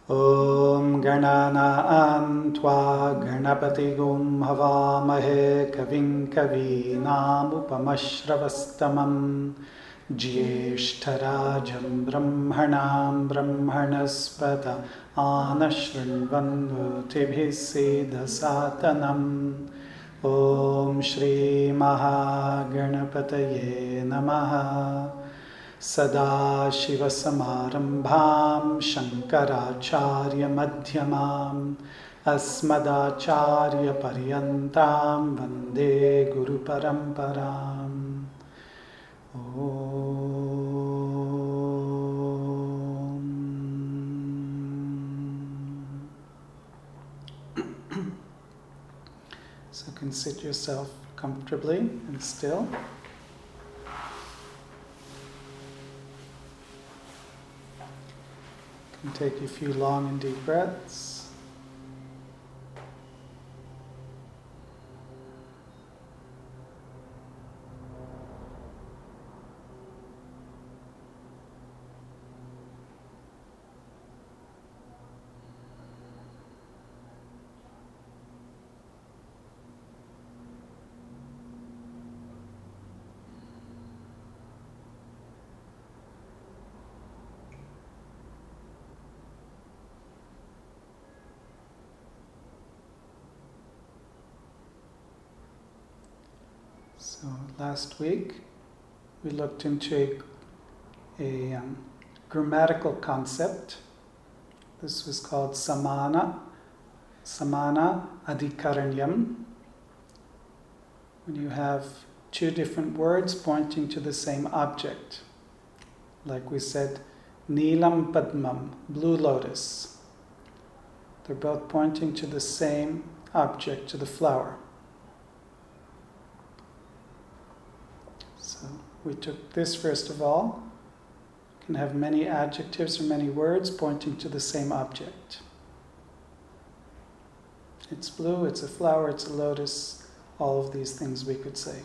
Om Gananaan Tva Ganapatigum Havamahe Kavim Kavinam Upamashravastamam Jyeshtarajam Brahmanam Brahmanaspata Anashrinvanutibhis Siddhasatanam Om Shri Mahaganapataye Namaha Sadashivasamarambham Shankaracharya Madhyamam Asmadacharya Paryantam Vande Guru Paramparam. So you can sit yourself comfortably and still. And take a few long and deep breaths. So last week we looked into a grammatical concept. This was called samana adhikaranyam. When you have two different words pointing to the same object. Like we said, Neelam Padmam, blue lotus. They're both pointing to the same object, to the flower. So we took this first of all. You can have many adjectives or many words pointing to the same object. It's blue, it's a flower, it's a lotus, all of these things we could say.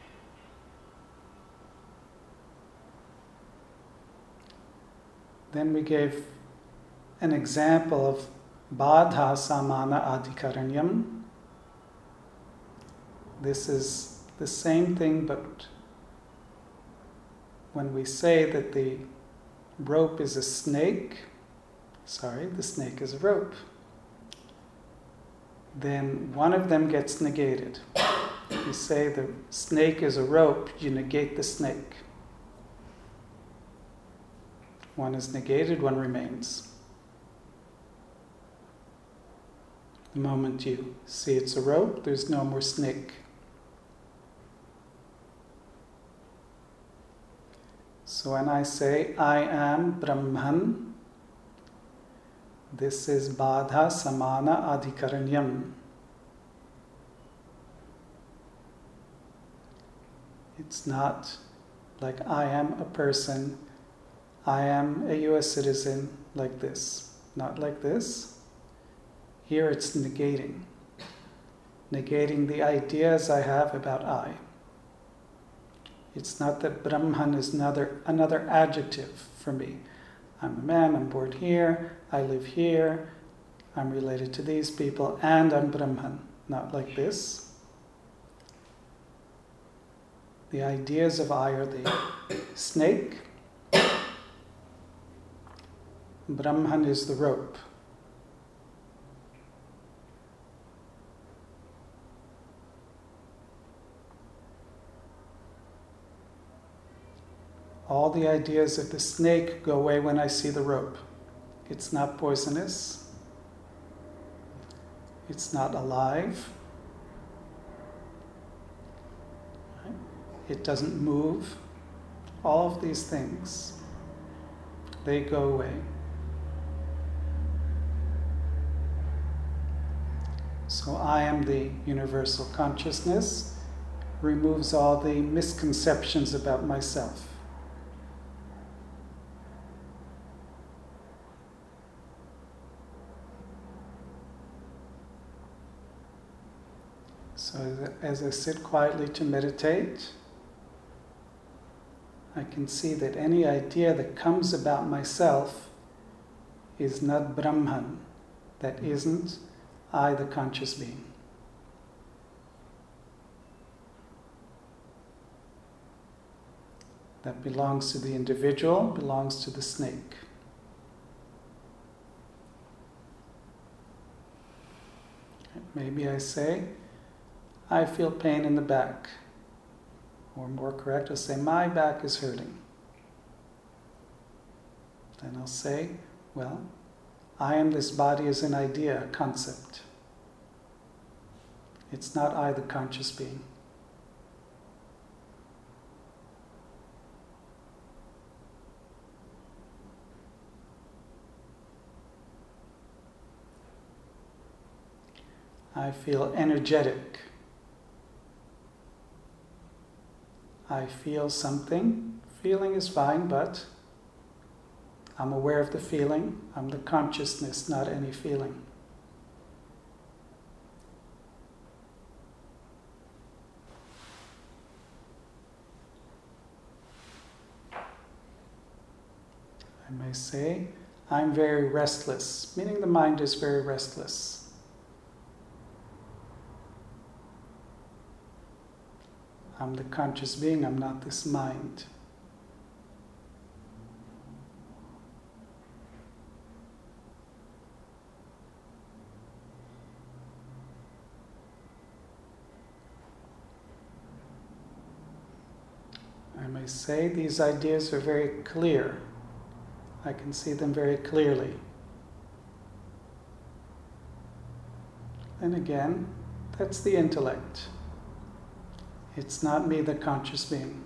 Then we gave an example of Badha Samana Adhikaranyam. This is the same thing, but when we say that the rope is a snake, the snake is a rope, then one of them gets negated. You say the snake is a rope, you negate the snake. One is negated, one remains. The moment you see it's a rope, there's no more snake. So when I say, I am Brahman, this is Badha Samana Adhikaranyam. It's not like I am a person, I am a US citizen, like this. Not like this. Here it's negating. Negating the ideas I have about I. It's not that Brahman is another adjective for me. I'm a man, I'm born here, I live here, I'm related to these people, and I'm Brahman. Not like this. The ideas of I are the snake. Brahman is the rope. All the ideas of the snake go away when I see the rope. It's not poisonous. It's not alive. It doesn't move. All of these things, they go away. So I am the universal consciousness, removes all the misconceptions about myself. So as I sit quietly to meditate, I can see that any idea that comes about myself is not Brahman, that isn't I, the conscious being. That belongs to the individual, belongs to the snake. Maybe I say, I feel pain in the back. Or more correct, I'll say, my back is hurting. Then I'll say, well, I am this body as an idea, a concept. It's not I, the conscious being. I feel energetic. I feel something. Feeling is fine, but I'm aware of the feeling. I'm the consciousness, not any feeling. I may say, I'm very restless, meaning the mind is very restless. I'm the conscious being, I'm not this mind. I may say these ideas are very clear. I can see them very clearly. And again, that's the intellect. It's not me, the conscious being.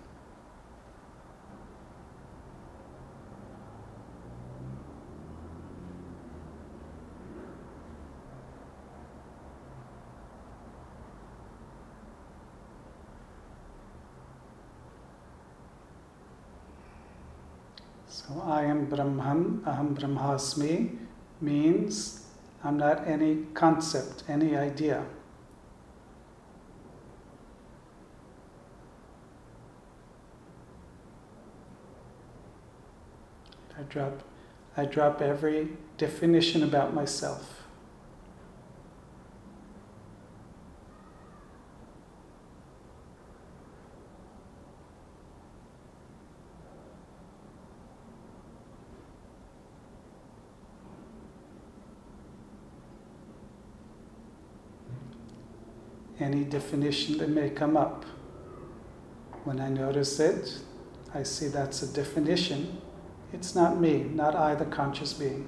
So I am Brahman, Aham Brahmasmi means I'm not any concept, any idea. I drop every definition about myself. Any definition that may come up. When I notice it, I see that's a definition. It's not me, not I, the conscious being.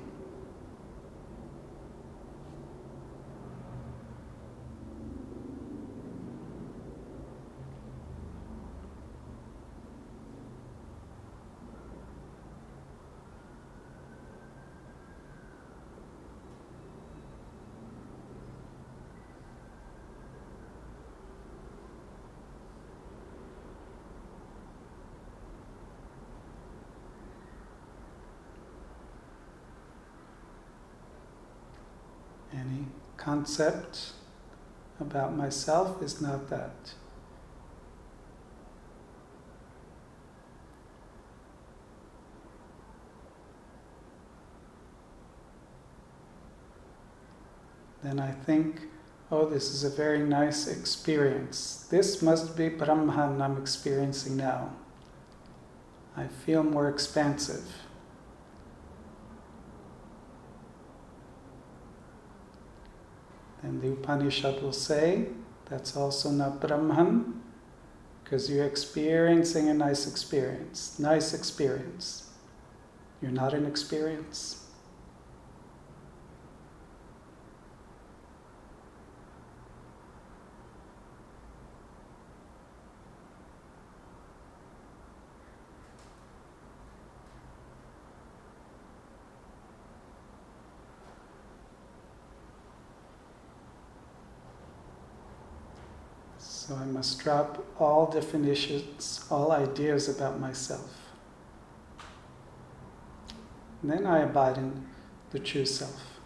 Any concept about myself is not that. Then I think, oh, this is a very nice experience. This must be Brahman I'm experiencing now. I feel more expansive. And the Upanishad will say, that's also not Brahman, because you're experiencing a nice experience. Nice experience. You're not an experience. So I must drop all definitions, all ideas about myself. And then I abide in the true self.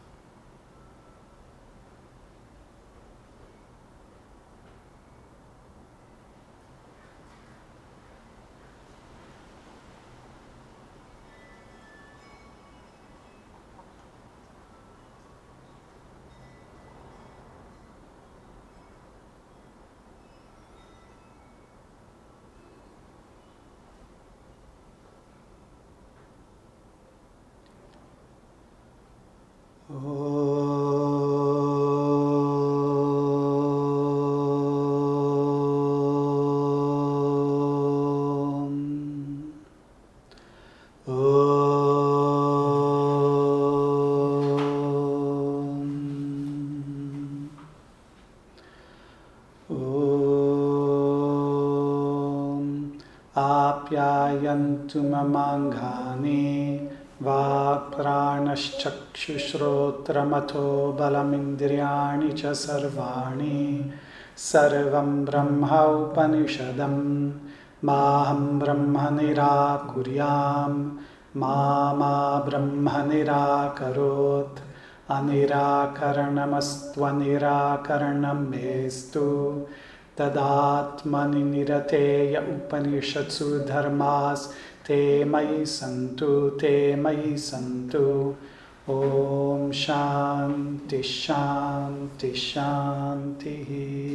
ध्यायन्तु ममाङ्गानि वाक्प्राणश्चक्षुश्रोत्रमथो बलमिन्द्रियाणि च सर्वाणि सर्वं ब्रह्मोपनिषदं माहं ब्रह्म निराकुर्यां मा ब्रह्म निराकरोत् अनिराकरणमस्त्वनिराकरणं मेस्तु तदात्मनि निरतेय उपनिषत्सु धर्मास्ते मयि सन्तु ॐ शान्ति शान्ति शान्तिः.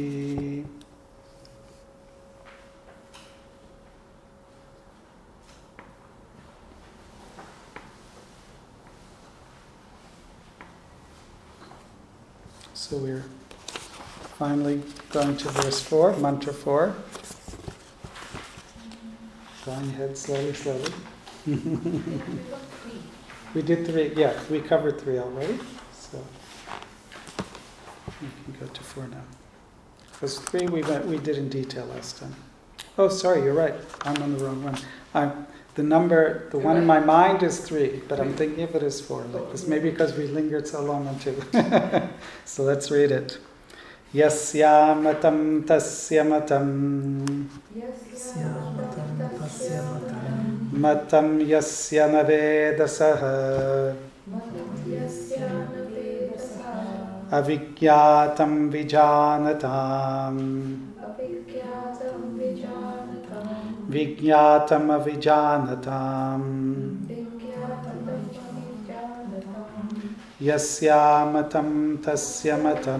So we're finally going to verse 4, mantra 4. Going ahead slowly. We did 3, yeah, we covered 3 already. So we can go to 4 now. Because 3 we did in detail last time. Oh, sorry, you're right. I'm on the wrong one. The one in my mind is 3, but I'm thinking of it as 4, like this. Maybe because we lingered so long on 2. So let's read it. Yasya matam tasya matam. Matam yasya navedasaha. Avijñātam vijānatam. Vijñātam avijānatam. Yasya matam tasya matam.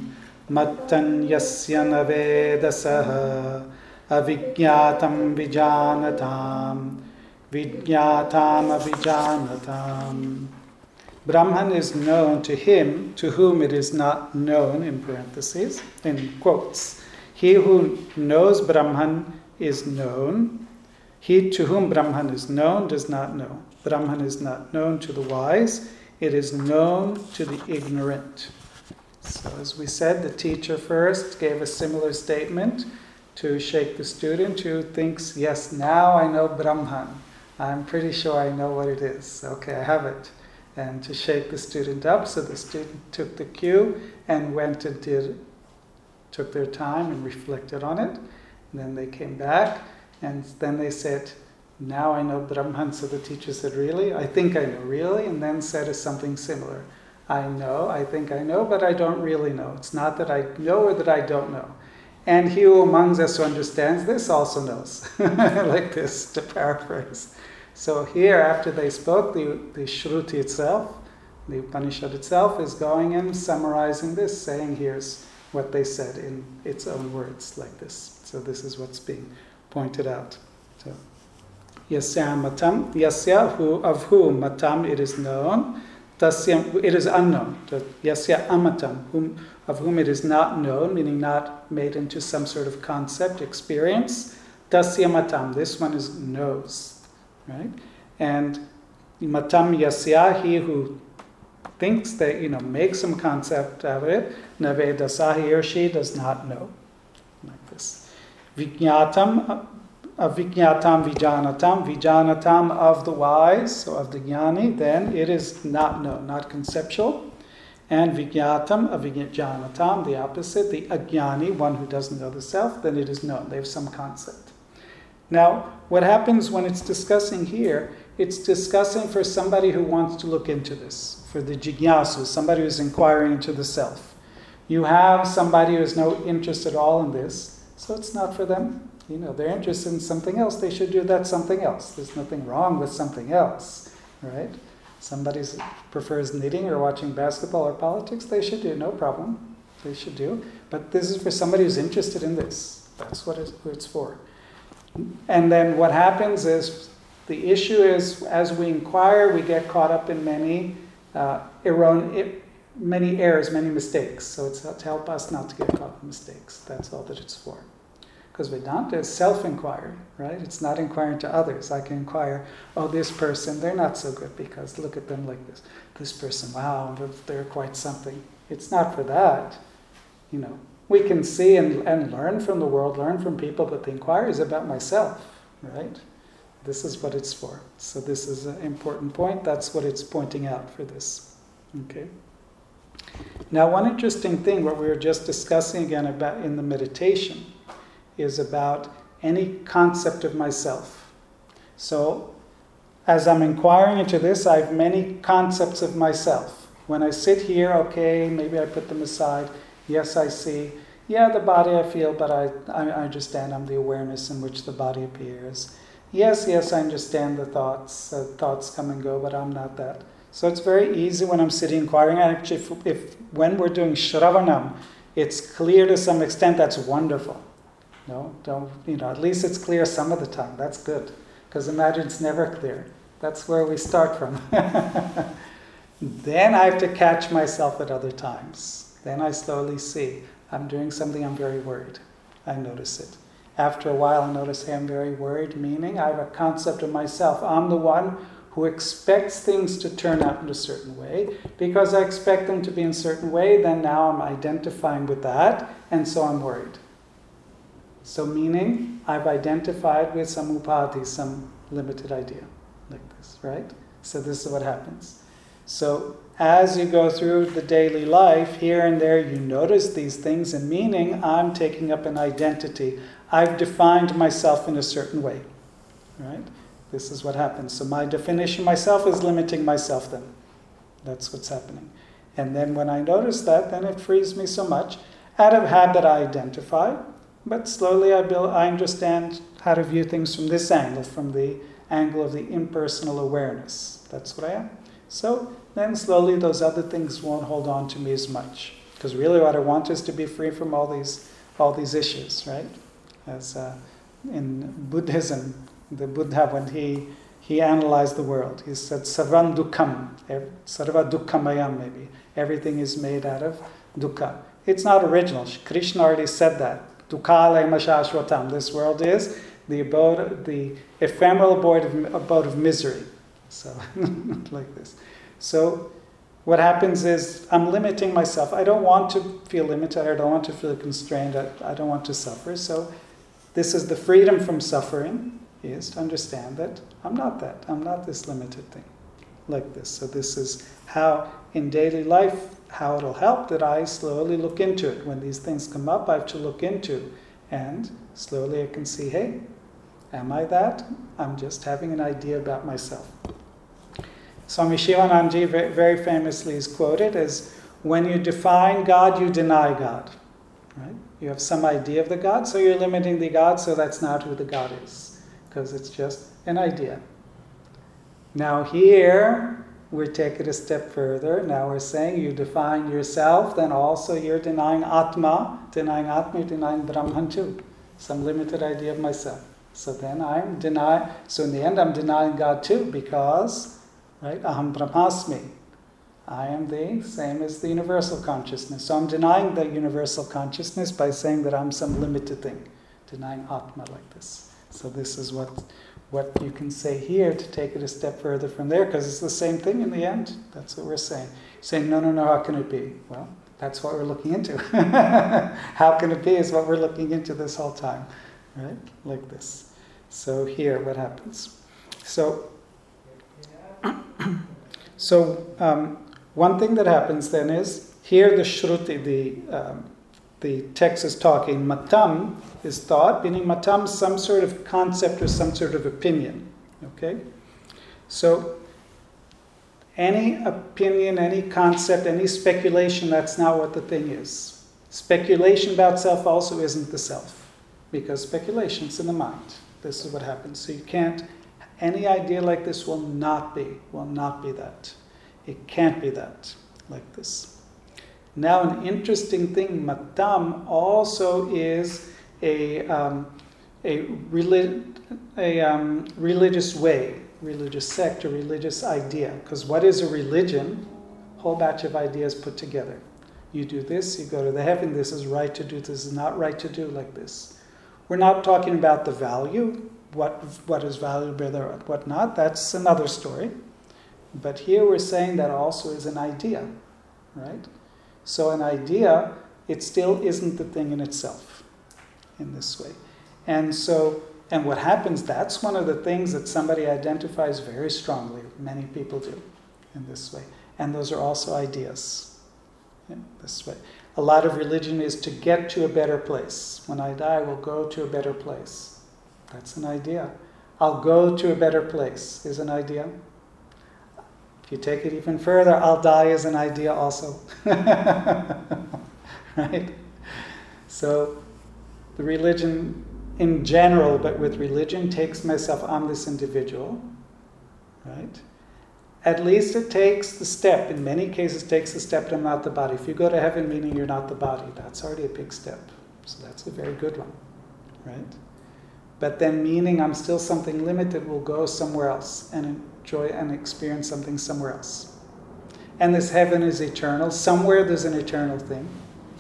Mattan yasya navedasaha. Avijñātam vijānatam. Vijñātam avijānatam. Brahman is known to him to whom it is not known, in parentheses, in quotes. He who knows Brahman is known. He to whom Brahman is known does not know. Brahman is not known to the wise. It is known to the ignorant. So as we said, the teacher first gave a similar statement to shake the student who thinks, yes, now I know Brahman. I'm pretty sure I know what it is. Okay, I have it. And to shake the student up, so the student took the cue and went and took their time and reflected on it. And then they came back, and then they said, now I know Brahman. So the teacher said, really? I think I know, really? And then said something similar. I think I know, but I don't really know. It's not that I know or that I don't know. And he who amongst us who understands this also knows. Like this, to paraphrase. So here, after they spoke, the Shruti itself, the Upanishad itself, is going and summarizing this, saying here's what they said in its own words, like this. So this is what's being pointed out. So, Yasya matam, yasya, of whom matam it is known, tasya it is unknown. Yasya amatam, of whom it is not known, meaning not made into some sort of concept, experience. Tasya matam, this one is knows. Right? And matam yasya, he who thinks that, makes some concept of it, navedasa, he or she does not know. Like this. Vijñātam, avijñātam vijānatam, of the wise, so of the jnani, then it is not known, not conceptual. And vijñātam, avijñānatam, the opposite, the ajnani, one who doesn't know the self, then it is known. They have some concept. Now, what happens when it's discussing here, it's discussing for somebody who wants to look into this, for the jignasu, somebody who's inquiring into the self. You have somebody who has no interest at all in this, so it's not for them. They're interested in something else, they should do that something else. There's nothing wrong with something else, right? Somebody prefers knitting or watching basketball or politics, they should do, no problem. They should do. But this is for somebody who's interested in this. That's what it's for. And then what happens is, the issue is, as we inquire, we get caught up in many errors, many mistakes. So it's to help us not to get caught in mistakes. That's all that it's for. Because Vedanta is self-inquiry, right? It's not inquiring to others. I can inquire, this person, they're not so good because look at them like this. This person, wow, they're quite something. It's not for that. We can see and learn from the world, learn from people, but the inquiry is about myself, right? This is what it's for. So this is an important point. That's what it's pointing out for this. Okay. Now, one interesting thing, what we were just discussing again about in the meditation, is about any concept of myself. So, as I'm inquiring into this, I have many concepts of myself. When I sit here, okay, maybe I put them aside. Yes, I see. Yeah, the body I feel, but I understand I'm the awareness in which the body appears. Yes, I understand the thoughts. Thoughts come and go, but I'm not that. So it's very easy when I'm sitting inquiring. Actually, if when we're doing Shravanam, it's clear to some extent. That's wonderful. No, don't, at least it's clear some of the time. That's good. Because imagine it's never clear. That's where we start from. Then I have to catch myself at other times. Then I slowly see, I'm doing something, I'm very worried. I notice it. After a while I notice, hey, I'm very worried, meaning I have a concept of myself. I'm the one who expects things to turn out in a certain way. Because I expect them to be in a certain way, then now I'm identifying with that, and so I'm worried. So meaning, I've identified with some upadhi, some limited idea, like this, right? So this is what happens. So as you go through the daily life, here and there you notice these things, and meaning I'm taking up an identity. I've defined myself in a certain way, right? This is what happens. So my definition of myself is limiting myself then. That's what's happening. And then when I notice that, then it frees me so much. Out of habit I identify, but slowly I understand how to view things from this angle, from the angle of the impersonal awareness. That's what I am. So then slowly those other things won't hold on to me as much. Because really what I want is to be free from all these issues, right? As in Buddhism, the Buddha, when he analyzed the world, he said, Sarvam Dukkham, Sarva Dukkhamayam maybe. Everything is made out of dukkha. It's not original. Krishna already said that. Dukhalayam Shashvatam. This world is the ephemeral abode of misery. So, like this. So, what happens is, I'm limiting myself. I don't want to feel limited. I don't want to feel constrained. I don't want to suffer. So, this is the freedom from suffering, is to understand that I'm not that. I'm not this limited thing. Like this. So, this is how, in daily life, how it'll help that I slowly look into it. When these things come up, I have to look into. And slowly I can see, hey, am I that? I'm just having an idea about myself. Swami Shivanandaji very famously is quoted as, when you define God, you deny God. Right? You have some idea of the God, so you're limiting the God, so that's not who the God is. Because it's just an idea. Now here, we take it a step further. Now we're saying you define yourself, then also you're denying Atma. Denying Atma, you're denying Brahman too. Some limited idea of myself. So then so in the end I'm denying God too, because, right, Aham Brahmasmi. I am the same as the universal consciousness. So I'm denying the universal consciousness by saying that I'm some limited thing. Denying Atma like this. So this is what you can say here to take it a step further from there, because it's the same thing in the end. That's what we're saying. Saying, no, how can it be? Well, that's what we're looking into. How can it be is what we're looking into this whole time. Right? Like this. So here, what happens? So one thing that happens then is, here the Shruti, the text is talking, matam is thought, meaning matam, some sort of concept or some sort of opinion. Okay? So, any opinion, any concept, any speculation, that's not what the thing is. Speculation about self also isn't the self, because speculation's in the mind. This is what happens. So you can't, any idea like this will not be that. It can't be that, like this. Now, an interesting thing, matam also is a religious way, religious sect, or religious idea. Because what is a religion? A whole batch of ideas put together. You do this, you go to the heaven, this is right to do, this is not right to do, like this. We're not talking about the value, what is valuable or what not, that's another story. But here we're saying that also is an idea, right? So an idea, it still isn't the thing in itself, in this way. And so and what happens, that's one of the things that somebody identifies very strongly. Many people do in this way. And those are also ideas in this way. A lot of religion is to get to a better place. When I die, we'll go to a better place. That's an idea. I'll go to a better place is an idea. If you take it even further, I'll die is an idea also. Right? So the religion in general, but with religion, takes myself, I'm this individual. Right? At least it takes the step. In many cases, takes the step that I'm not the body. If you go to heaven meaning you're not the body, that's already a big step. So that's a very good one. Right? But then meaning I'm still something limited will go somewhere else and enjoy and experience something somewhere else. And this heaven is eternal. Somewhere there's an eternal thing.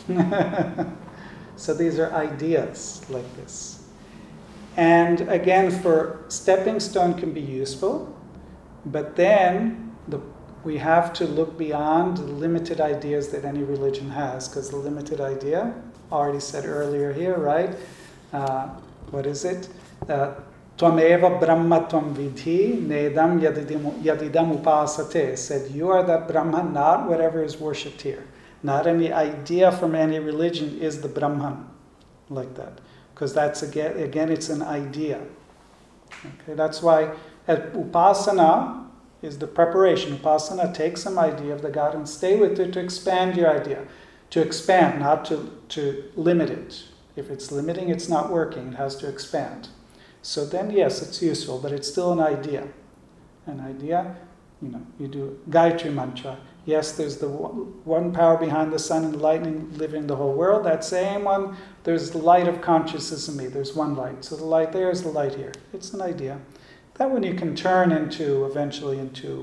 So these are ideas like this. And again, for stepping stone can be useful, but then we have to look beyond the limited ideas that any religion has, because the limited idea, already said earlier here, right? What is it? Tvameva Brahma Tvam Vidhi Nedam Yadidam Upasate. Said, you are that Brahman, not whatever is worshipped here. Not any idea from any religion is the Brahman, like that. Because that's, again, it's an idea. Okay, that's why Upasana is the preparation. Upasana takes some idea of the God and stay with it to expand your idea. To expand, not to limit it. If it's limiting, it's not working. It has to expand. So then, yes, it's useful, but it's still an idea. An idea, you do Gayatri Mantra. Yes, there's the one power behind the sun and lightning living the whole world. That same one, there's the light of consciousness in me. There's one light. So the light there is the light here. It's an idea. That one you can turn eventually into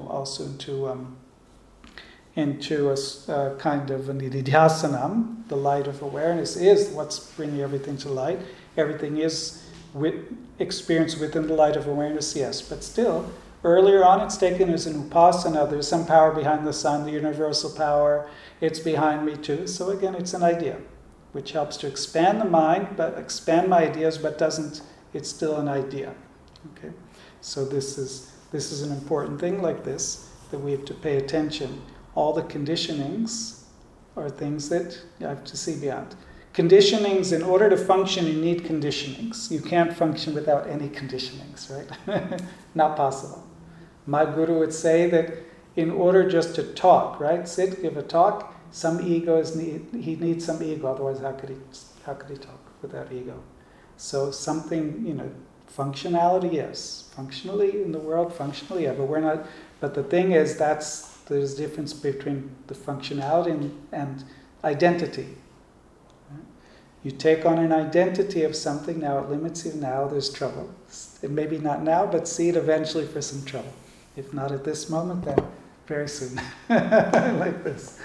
a kind of a nididhyasanam. The light of awareness is what's bringing everything to light. Everything is experienced within the light of awareness, yes. But still, earlier on it's taken as an upasana. There's some power behind the sun, the universal power. It's behind me too. So again, it's an idea, which helps to expand the mind, but expand my ideas, but doesn't, it's still an idea. Okay? So this is an important thing like this, that we have to pay attention. All the conditionings are things that you have to see beyond. Conditionings, in order to function, you need conditionings. You can't function without any conditionings, right? Not possible. My guru would say that in order just to talk, right? Sit, give a talk, some egos he needs some ego, otherwise how could he talk without ego? So something, functionality, yes. Functionally in the world, functionally, yeah, but we're not. But the thing is, there's a difference between the functionality and identity. You take on an identity of something, now it limits you, now there's trouble. It maybe not now, but see it eventually for some trouble. If not at this moment, then very soon. Like this.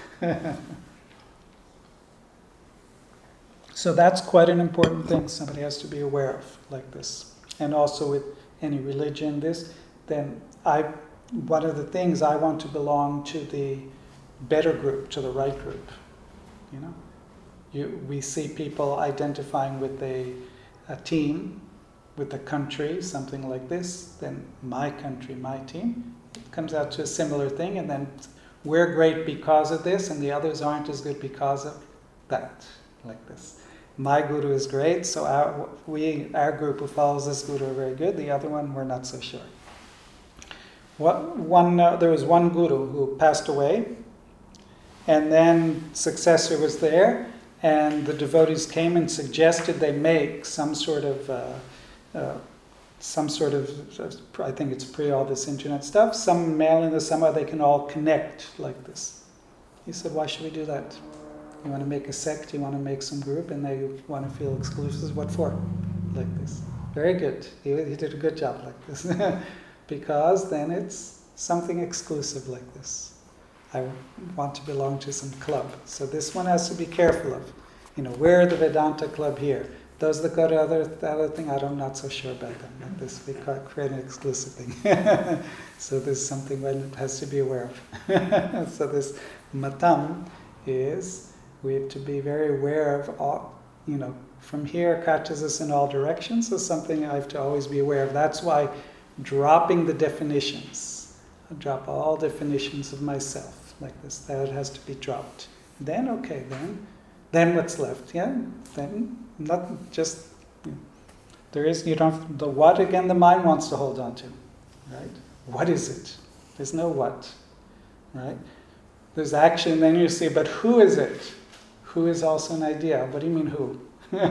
So that's quite an important thing somebody has to be aware of, like this. And also with any religion, then one of the things, I want to belong to the better group, to the right group. We see people identifying with a team, with a country, something like this, then my country, my team, it comes out to a similar thing, and then we're great because of this, and the others aren't as good because of that, like this. My guru is great, so our group who follows this guru are very good, the other one we're not so sure. There was one guru who passed away, and then successor was there, and the devotees came and suggested they make some sort of, I think it's pre all this internet stuff, some mailing this somewhere they can all connect like this. He said, why should we do that? You want to make a sect, you want to make some group, and they want to feel exclusive, what for? Like this. Very good. He did a good job like this. Because then it's something exclusive like this. I want to belong to some club. So this one has to be careful of. We're the Vedanta club here. Those that go to the other thing, I'm not so sure about them. Like this, we create an exclusive thing. So there's something one has to be aware of. So this matam is, we have to be very aware of all, From here catches us in all directions is something I have to always be aware of. That's why dropping the definitions, I drop all definitions of myself like this. That has to be dropped. Then okay, then what's left? Yeah, then not just there is. You don't. The what again? The mind wants to hold on to, right? What is it? There's no what, right? There's action. Then you see, but who is it? Who is also an idea. What do you mean who?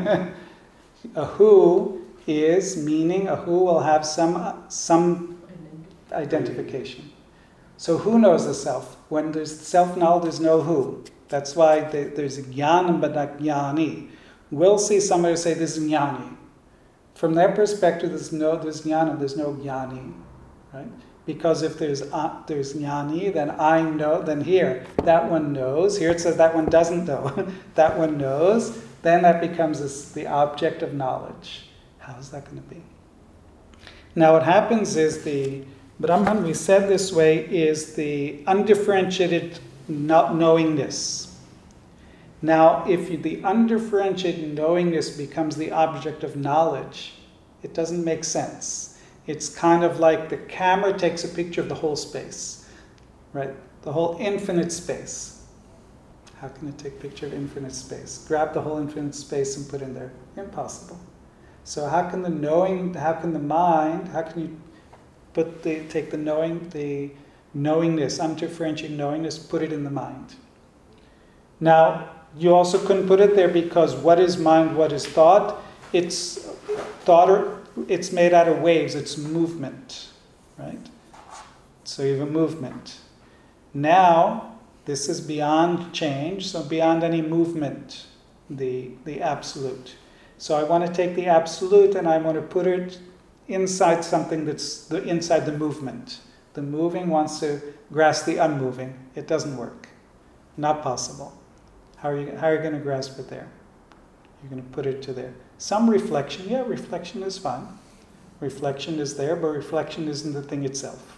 A who is meaning a who will have some identification. So who knows the self? When there's self-knowledge, there's no who. That's why there's a jnana but not jnani. We'll see somebody say this is jnani. From their perspective, there's jnana, there's no jnani, right? Because if there's jnani, then I know. Then here that one knows. Here it says that one doesn't know. That one knows. Then that becomes the object of knowledge. How is that going to be? Now what happens is the Brahman, we said this way, is the undifferentiated knowingness. Now if the undifferentiated knowingness becomes the object of knowledge, it doesn't make sense. It's kind of like the camera takes a picture of the whole space, right? The whole infinite space. How can it take a picture of infinite space? Grab the whole infinite space and put in there. Impossible. So how can the mind, how can you take the knowingness, undifferentiated knowingness, put it in the mind? Now, you also couldn't put it there because what is mind, what is thought? It's made out of waves, it's movement, right? So you have a movement. Now, this is beyond change, so beyond any movement, the absolute. So I want to take the absolute and I want to put it inside something that's inside the movement. The moving wants to grasp the unmoving. It doesn't work. Not possible. How are you going to grasp it there? You're going to put it to there. Some reflection, yeah, reflection is fine. Reflection is there, but reflection isn't the thing itself.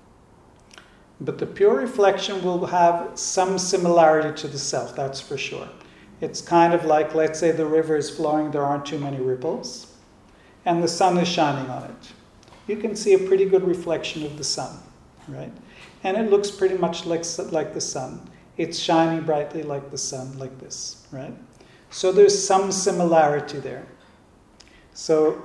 But the pure reflection will have some similarity to the self, that's for sure. It's kind of like, let's say the river is flowing, there aren't too many ripples, and the sun is shining on it. You can see a pretty good reflection of the sun, right? And it looks pretty much like the sun. It's shining brightly like the sun, like this, right? So there's some similarity there. So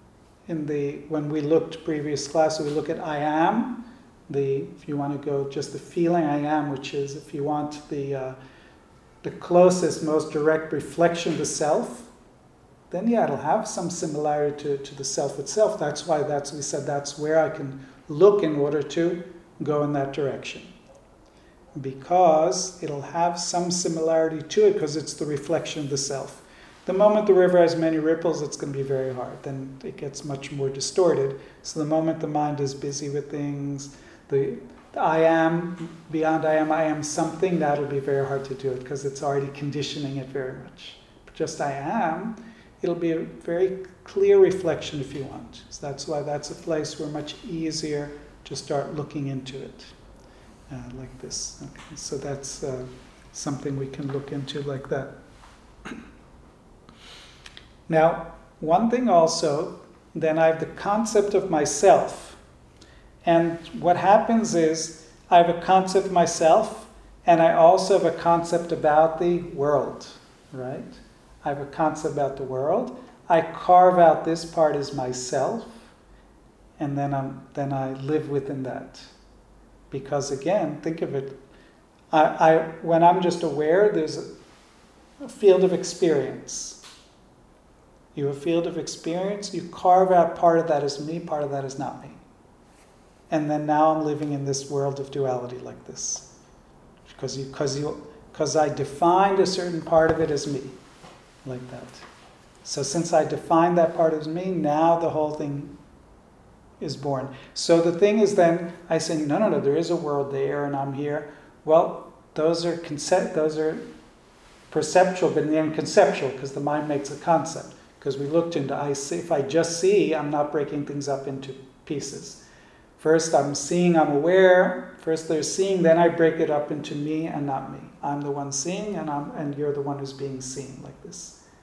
when we looked previous class, we look at I am, if you want to go just the feeling I am, which is if you want the closest, most direct reflection of the self, then yeah, it'll have some similarity to the self itself. That's why we said that's where I can look in order to go in that direction. Because it'll have some similarity to it because it's the reflection of the self. The moment the river has many ripples, it's going to be very hard. Then it gets much more distorted. So the moment the mind is busy with things, the I am, beyond I am something, that'll be very hard to do it because it's already conditioning it very much. But just I am, it'll be a very clear reflection if you want. So that's why that's a place where much easier to start looking into it. Like this. Okay, so that's something we can look into like that. Now, one thing also, then I have the concept of myself. And what happens is, I have a concept of myself, and I also have a concept about the world, right? I have a concept about the world. I carve out this part as myself, and then I live within that. Because again, think of it, when I'm just aware, there's a field of experience. You have a field of experience, you carve out part of that as me, part of that is not me. And then now I'm living in this world of duality like this. Because I defined a certain part of it as me, like that. So since I defined that part as me, now the whole thing is born. So the thing is then, I say, no, there is a world there and I'm here. Well, those are perceptual, but in the end conceptual, because the mind makes a concept. Because we looked into, if I just see, I'm not breaking things up into pieces. First I'm seeing, I'm aware. First there's seeing, then I break it up into me and not me. I'm the one seeing and you're the one who's being seen, like this.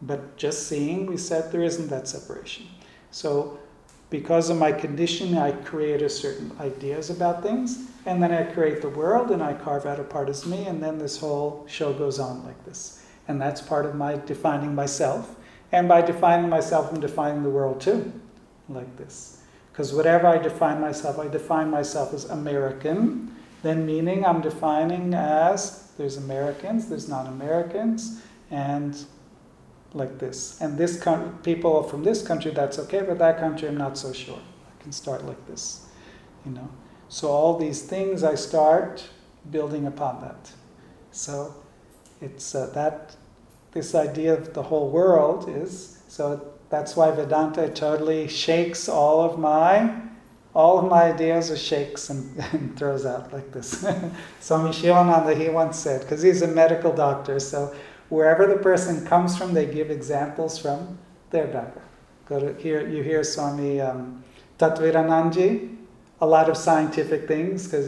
But just seeing, we said there isn't that separation. So because of my conditioning, I create certain ideas about things, and then I create the world, and I carve out a part as me, and then this whole show goes on like this. And that's part of my defining myself. And by defining myself, I'm defining the world too, like this. Because whatever I define myself as American, then meaning I'm defining as there's Americans, there's non-Americans, and like this. And this people from this country, that's okay, but that country, I'm not so sure. I can start like this, So all these things, I start building upon that. So it's this idea of the whole world is, so that's why Vedanta totally shakes all of my ideas, or shakes and throws out like this. Swami Shivananda, he once said, because he's a medical doctor, so wherever the person comes from, they give examples from their background. You hear Swami Tattviranandji, a lot of scientific things, because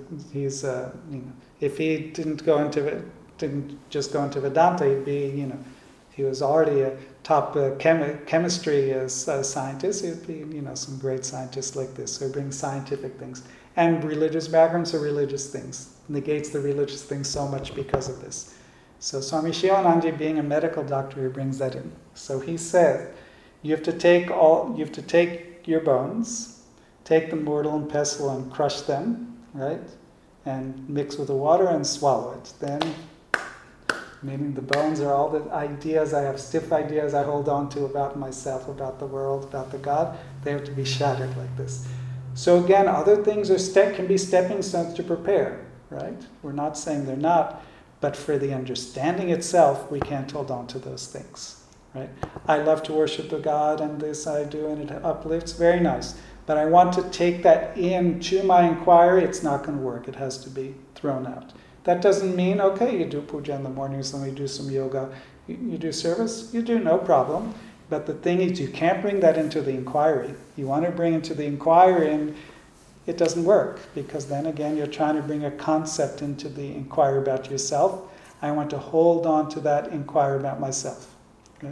if he didn't just go into Vedanta, he'd be, he was already a top chemistry scientist. He'd be, some great scientists like this. So he brings scientific things. And religious backgrounds are religious things. Negates the religious things so much because of this. So Swami Shivananda, being a medical doctor, he brings that in. So he said, you have to take your bones, take the mortal and pestle and crush them, right? And mix with the water and swallow it. Then, meaning the bones are all the ideas I have, stiff ideas I hold on to about myself, about the world, about the God, they have to be shattered like this. So again, other things can be stepping stones to prepare, right? We're not saying they're not, but for the understanding itself, we can't hold on to those things, right? I love to worship the God, and this I do, and it uplifts, very nice. But I want to take that into my inquiry, it's not going to work. It has to be thrown out. That doesn't mean, okay, you do puja in the mornings, then you do some yoga, you do service, you do, no problem. But the thing is, you can't bring that into the inquiry. You want to bring it into the inquiry, and it doesn't work, because then again, you're trying to bring a concept into the inquiry about yourself. I want to hold on to that inquiry about myself. Okay?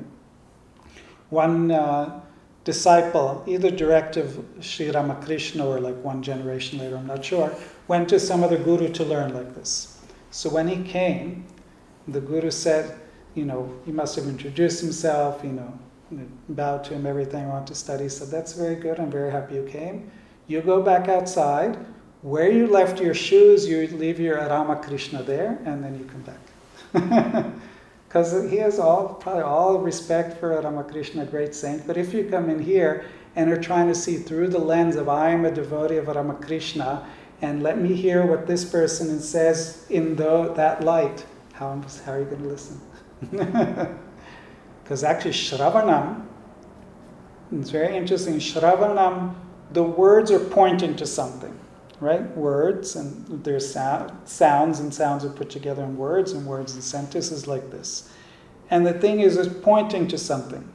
One disciple, either direct of Sri Ramakrishna or like one generation later, I'm not sure, went to some other guru to learn like this. So when he came, the guru said, he must have introduced himself, bowed to him, everything, I want to study. So that's very good, I'm very happy you came. You go back outside, where you left your shoes, you leave your Ramakrishna there, and then you come back. Because he has probably all respect for Ramakrishna, a great saint. But if you come in here and are trying to see through the lens of I am a devotee of Ramakrishna, and let me hear what this person says in that light, how are you going to listen? Because actually Shravanam, it's very interesting, Shravanam, the words are pointing to something, right? Words, and there's sounds, and sounds are put together in words, and words and sentences like this. And the thing is, it's pointing to something.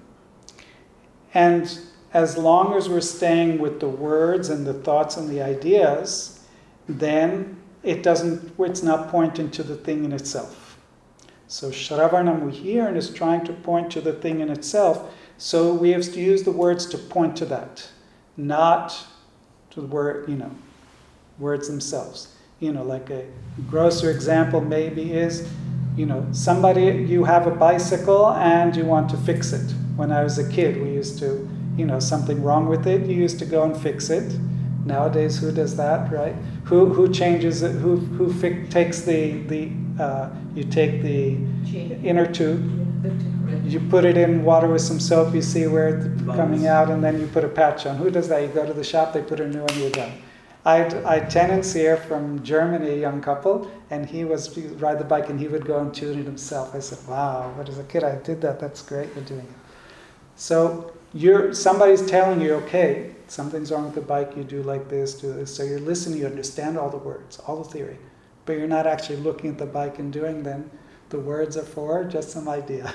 And as long as we're staying with the words and the thoughts and the ideas, then it's not pointing to the thing in itself. So Shravanam we hear and is trying to point to the thing in itself, so we have to use the words to point to that. Not to the word, words themselves. Like a grosser example maybe is, you have a bicycle and you want to fix it. When I was a kid, we used to, something wrong with it, you used to go and fix it. Nowadays, who does that, right? Who changes it? Who takes you take the inner tube, you put it in water with some soap, you see where it's coming out, and then you put a patch on. Who does that? You go to the shop, they put a new one, you're done. I had tenants here from Germany, a young couple, and he'd ride the bike and he would go and tune it himself. I said, wow, what is a kid? I did that, that's great, you're doing it. So somebody's telling you, okay, something's wrong with the bike, you do like this, do this. So you're listening, you understand all the words, all the theory, but you're not actually looking at the bike and doing them. The words are for just some idea.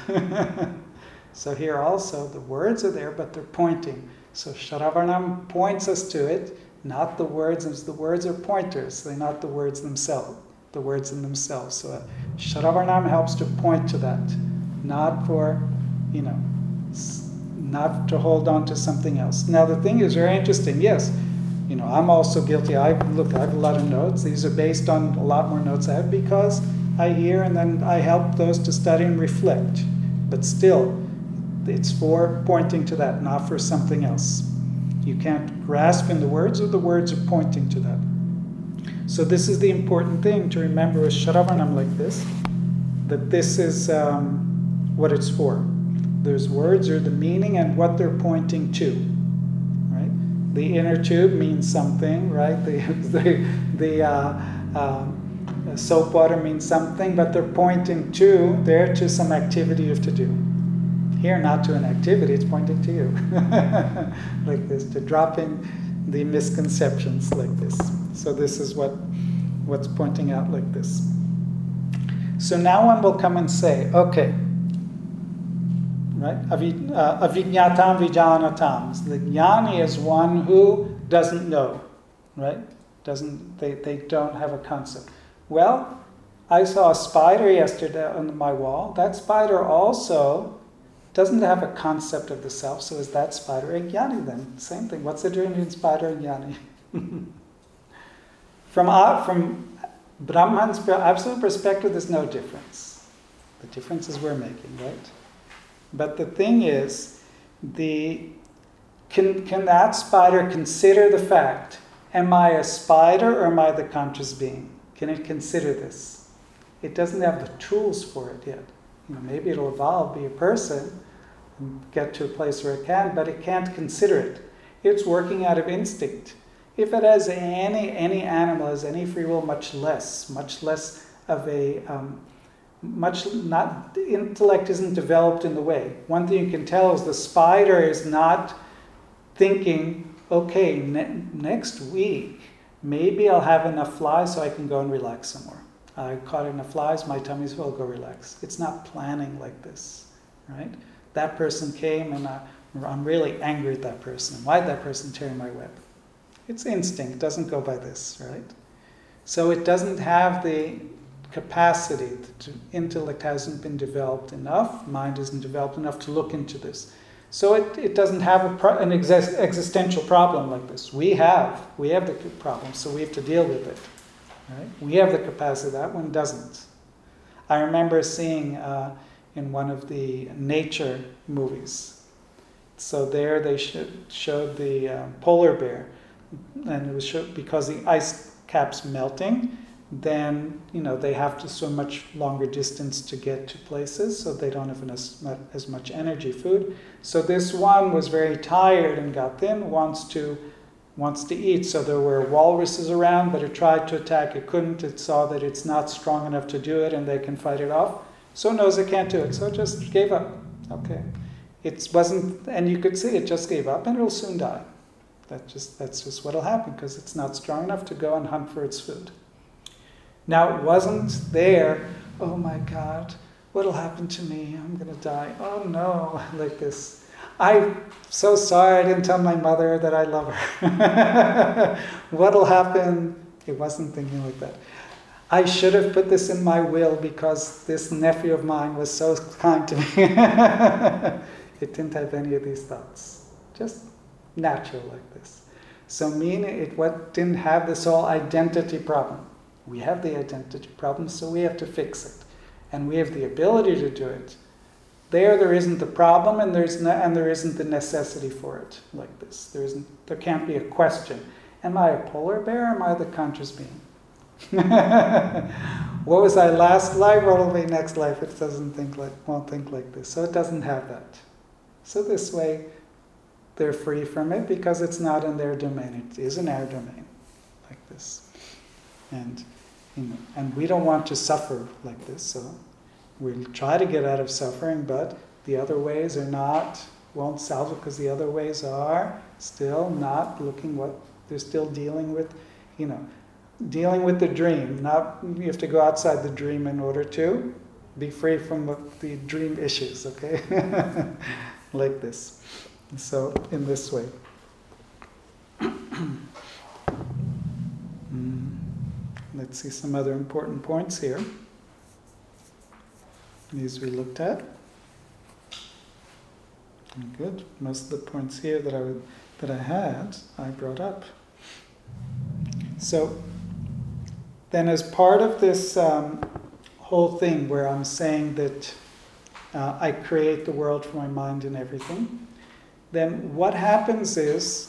So here also, the words are there, but they're pointing. So Shravanam points us to it, not the words, as the words are pointers, they're not the words themselves, the words in themselves. So Shravanam helps to point to that, not for, not to hold on to something else. Now the thing is very interesting. Yes, I'm also guilty. I have a lot of notes. These are based on a lot more notes I have because I hear and then I help those to study and reflect. But still, it's for pointing to that, not for something else. You can't grasp in the words, or the words are pointing to that. So this is the important thing to remember with Shravanam like this, that this is what it's for. There's words or the meaning and what they're pointing to, right? The inner tube means something, right? The soap water means something, but they're pointing to some activity you have to do. Here, not to an activity, it's pointing to you. Like this, to drop in the misconceptions like this. So this is what's pointing out like this. So now one will come and say, okay, right? Avijñatam vijanatam. The jnani is one who doesn't know, right? They don't have a concept. Well, I saw a spider yesterday on my wall. That spider also doesn't have a concept of the self, so is that spider a jnani then? Same thing. What's the difference between spider and jnani? From Brahman's absolute perspective, there's no difference. The difference is we're making, right? But the thing is, can that spider consider the fact, am I a spider or am I the conscious being? Can it consider this? It doesn't have the tools for it yet. Maybe it'll evolve, be a person, and get to a place where it can, but it can't consider it. It's working out of instinct. If it has any animal has any free will, much less of a the intellect isn't developed in the way. One thing you can tell is the spider is not thinking, okay, next week maybe I'll have enough flies so I can go and relax some more. I caught enough flies, my tummy's full, I'll go relax. It's not planning like this, right? That person came and I'm really angry at that person. Why did that person tear my web? It's instinct, it doesn't go by this, right? So it doesn't have the capacity, intellect hasn't been developed enough, mind isn't developed enough to look into this. So it doesn't have an existential problem like this. We have the problem, so we have to deal with it. Right? We have the capacity, that one doesn't. I remember seeing in one of the nature movies, so there they showed the polar bear, and it was because the ice cap's melting, then they have to swim much longer distance to get to places, so they don't have as much energy, food. So this one was very tired and got thin, wants to eat. So there were walruses around, but it tried to attack. It couldn't. It saw that it's not strong enough to do it, and they can fight it off. So it knows it can't do it. So it just gave up. Okay, it wasn't, and you could see it just gave up, and it'll soon die. That's just what'll happen because it's not strong enough to go and hunt for its food. Now, it wasn't there, oh my God, what'll happen to me? I'm going to die. Oh no, like this. I'm so sorry I didn't tell my mother that I love her. What'll happen? It wasn't thinking like that. I should have put this in my will because this nephew of mine was so kind to me. It didn't have any of these thoughts. Just natural like this. So what didn't have this whole identity problem. We have the identity problem, so we have to fix it. And we have the ability to do it. There isn't the problem, and there isn't the necessity for it like this. There can't be a question. Am I a polar bear or am I the conscious being? What was I last life? What will be next life? It won't think like this. So it doesn't have that. So this way, they're free from it because it's not in their domain. It is in our domain, like this. And we don't want to suffer like this, so we'll try to get out of suffering, but the other ways won't solve it because the other ways are still not looking they're still dealing with, the dream. You have to go outside the dream in order to be free from the dream issues, okay? Like this. So, in this way. Let's see some other important points here. These we looked at. Good. Most of the points here that I had, I brought up. So then, as part of this whole thing where I'm saying that I create the world for my mind and everything, then what happens is,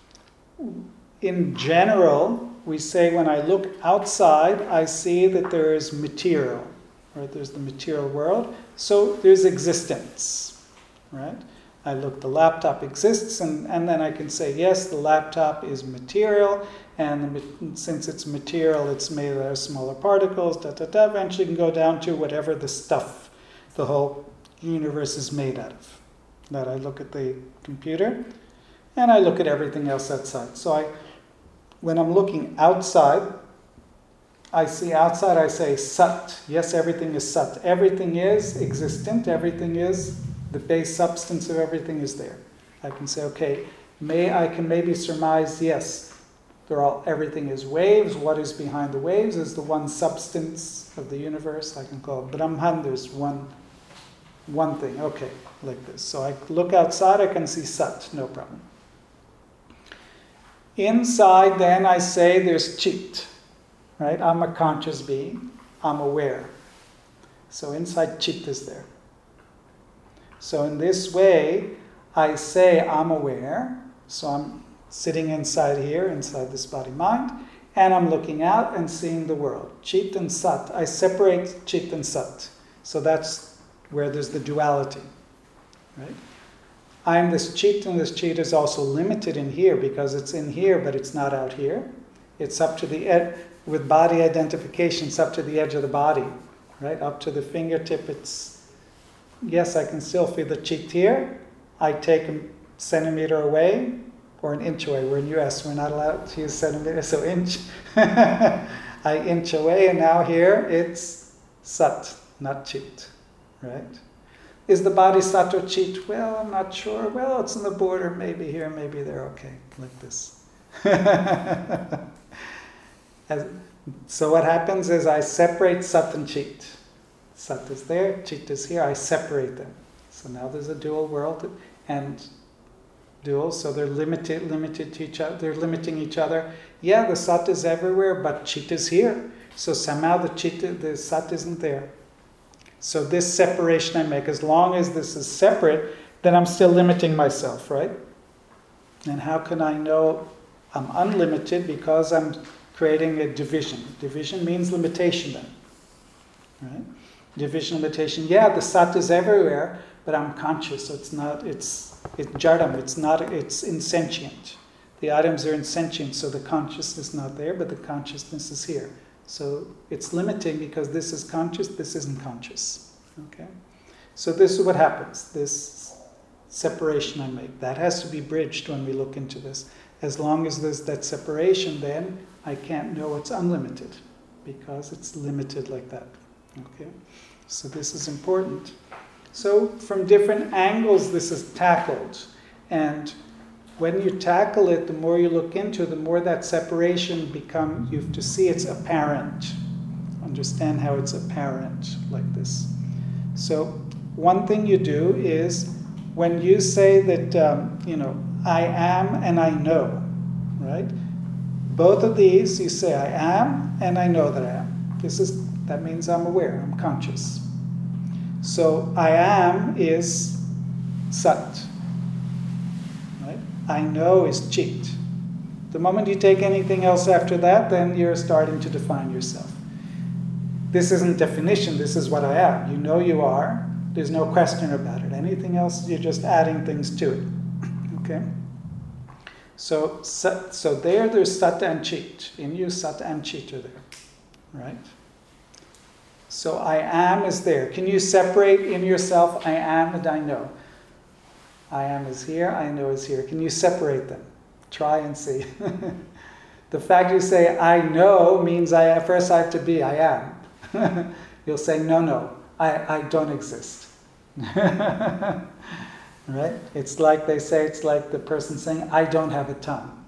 in general, we say when I look outside, I see that there is material, right? There's the material world, so there's existence, right? I look, the laptop exists, and then I can say, yes, the laptop is material, and since it's material, it's made out of smaller particles, eventually can go down to whatever the stuff, the whole universe is made out of. That I look at the computer, and I look at everything else outside. So when I'm looking outside, I see outside, I say sat. Yes, everything is sat. Everything is existent. Everything is, the base substance of everything is there. I can say, okay, I can maybe surmise, yes, everything is waves. What is behind the waves is the one substance of the universe. I can call it Brahman. There's one thing. Okay, like this. So I look outside, I can see sat, no problem. Inside, then, I say there's chit, right? I'm a conscious being. I'm aware. So inside, chit is there. So in this way, I say I'm aware. So I'm sitting inside here, inside this body-mind, and I'm looking out and seeing the world. Chit and sat. I separate chit and sat. So that's where there's the duality, right? I'm this chit, and this chit is also limited in here because it's in here, but it's not out here. It's up to the edge, with body identification, it's up to the edge of the body, right? Up to the fingertip, yes, I can still feel the chit here. I take a centimeter away, or an inch away. We're in US, we're not allowed to use centimeters, so inch. I inch away, and now here it's sat, not chit, right? Is the body sat or chit? Well, I'm not sure. Well, it's in the border, maybe here, maybe there. Okay, like this. So what happens is I separate sat and chit. Sat is there, chit is here. I separate them. So now there's a dual world, and dual, so they're limited to each other. They're limiting each other. Yeah, the sat is everywhere, but chit is here. So somehow the sat isn't there. So this separation I make, as long as this is separate, then I'm still limiting myself, right? And how can I know I'm unlimited? Because I'm creating a division. Division means limitation then, right? Division, limitation. Yeah, the sat is everywhere, but I'm conscious, so it's jadam, it's insentient. The items are insentient, so the consciousness is not there, but the consciousness is here. So it's limiting because this is conscious, this isn't conscious. Okay? So this is what happens, this separation I make. That has to be bridged when we look into this. As long as there's that separation, then I can't know it's unlimited because it's limited like that. Okay? So this is important. So from different angles this is tackled. And when you tackle it, the more you look into it, the more that separation you have to see it's apparent. Understand how it's apparent like this. So one thing you do is when you say that, I am and I know, right? Both of these, you say I am and I know that I am. That means I'm aware, I'm conscious. So I am is sat. Right? I know is chit. The moment you take anything else after that, then you're starting to define yourself. This isn't definition, this is what I am. You know you are. There's no question about it. Anything else, you're just adding things to it. Okay? So there's sat and chit. In you, sat and chit are there. Right? So I am is there. Can you separate in yourself I am and I know? I am is here, I know is here. Can you separate them? Try and see. The fact you say I know means first I have to be I am. You'll say no, I don't exist. Right? It's like they say, it's like the person saying I don't have a tongue.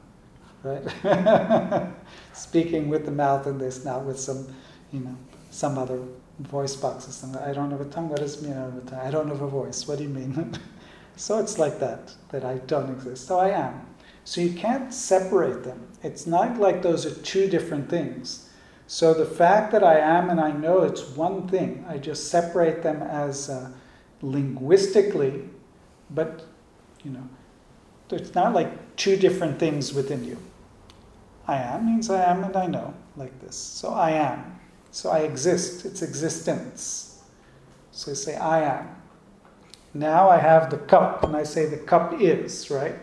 Right? Speaking with the mouth and this, not with some other voice box or something. I don't have a tongue. What does it mean I don't have a tongue? I don't have a voice. What do you mean? So it's like that I don't exist. So I am. So you can't separate them. It's not like those are two different things. So the fact that I am and I know, it's one thing. I just separate them as linguistically, but it's not like two different things within you. I am means I am and I know, like this. So I am. So I exist. It's existence. So you say I am. Now I have the cup, and I say the cup is, right?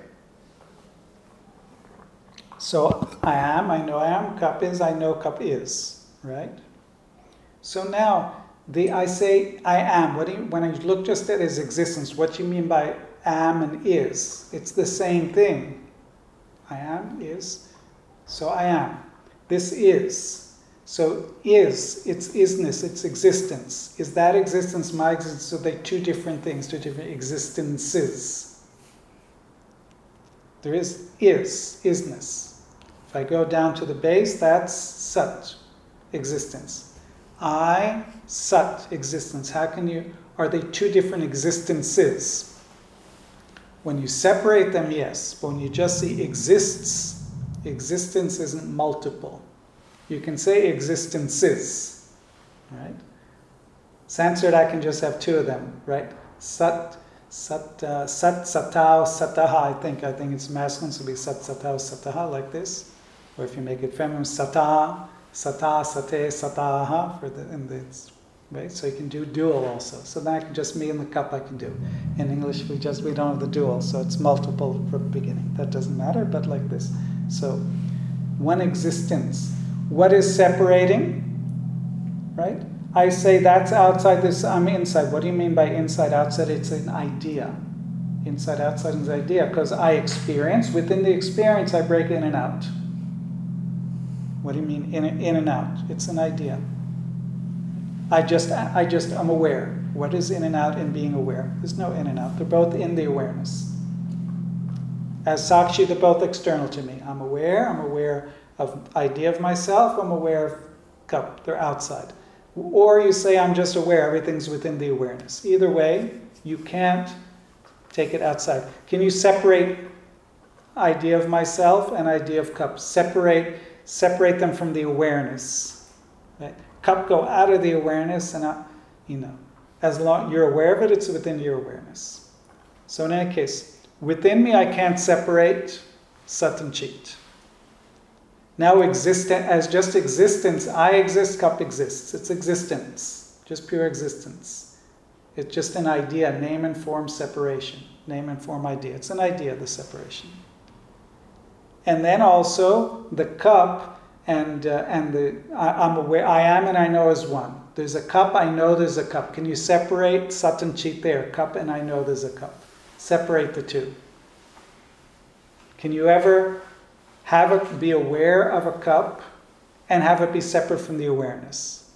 So I am, I know I am, cup is, I know cup is, right? So now I say I am. When I look just at his existence, what do you mean by am and is? It's the same thing. I am, is. So I am. This is. So is, it's isnness, it's existence. Is that existence my existence? So they're two different things, two different existences. There is isness. If I go down to the base, that's sat, existence. I, sat, existence. Are they two different existences? When you separate them, yes. But when you just see exists, existence isn't multiple. You can say existences, right? Sanskrit, I can just have two of them, right? Sat, satau, sataha, I think it's masculine, so it'll be sat, satau, sataha, like this. Or if you make it feminine, sataha, sate, sataha, right? So you can do dual also. So then I can just, me and the cup I can do. In English, we don't have the dual, so it's multiple from the beginning. That doesn't matter, but like this. So, one existence. What is separating? Right? I say that's outside this, I'm inside. What do you mean by inside, outside? It's an idea. Inside, outside is an idea. Because I experience, within the experience I break in and out. What do you mean in and out? It's an idea. I'm aware. What is in and out in being aware? There's no in and out. They're both in the awareness. As Sakshi, they're both external to me. I'm aware of idea of myself, I'm aware of cup, they're outside. Or you say I'm just aware, everything's within the awareness. Either way, you can't take it outside. Can you separate idea of myself and idea of cup? Separate them from the awareness. Right? Cup go out of the awareness and as long you're aware of it, it's within your awareness. So in any case, within me I can't separate sat and chit. Now as just existence, I exist, cup exists. It's existence, just pure existence. It's just an idea, name and form separation. Name and form idea. It's an idea, the separation. And then also the cup and I'm aware, I am and I know is one. There's a cup, I know there's a cup. Can you separate sat and chit there? Cup and I know there's a cup. Separate the two. Can you ever be aware of a cup and have it be separate from the awareness?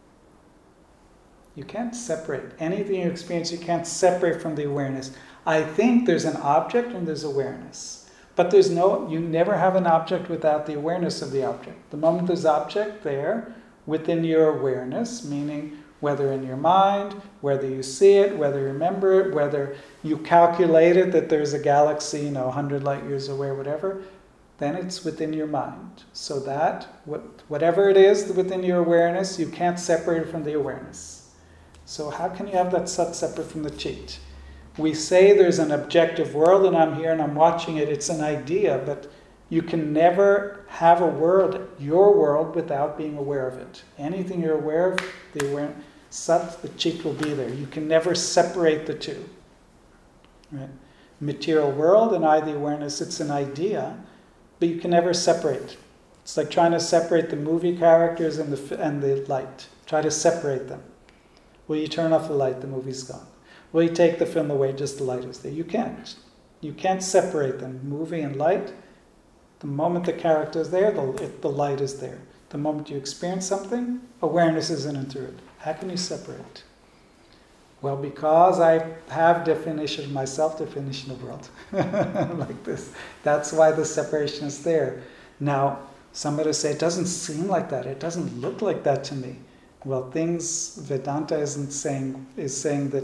You can't separate. Anything you experience, you can't separate from the awareness. I think there's an object and there's awareness. But you never have an object without the awareness of the object. The moment there's object there, within your awareness, meaning whether in your mind, whether you see it, whether you remember it, whether you calculated that there's a galaxy, 100 light years away, whatever, then it's within your mind. So that, whatever it is within your awareness, you can't separate it from the awareness. So how can you have that sat separate from the chit? We say there's an objective world and I'm here and I'm watching it, it's an idea, but you can never have a world, your world, without being aware of it. Anything you're aware of, the awareness, sat, the chit will be there. You can never separate the two. Right? Material world and I, the awareness, it's an idea, but you can never separate. It's like trying to separate the movie characters and the light. Try to separate them. Will you turn off the light? The movie's gone. Will you take the film away? Just the light is there. You can't. You can't separate them. Movie and light. The moment the character is there, the light is there. The moment you experience something, awareness is in and through it. How can you separate? Well, because I have definition of myself, definition of world. Like this. That's why the separation is there. Now, somebody say, it doesn't seem like that. It doesn't look like that to me. Well, Vedanta is saying that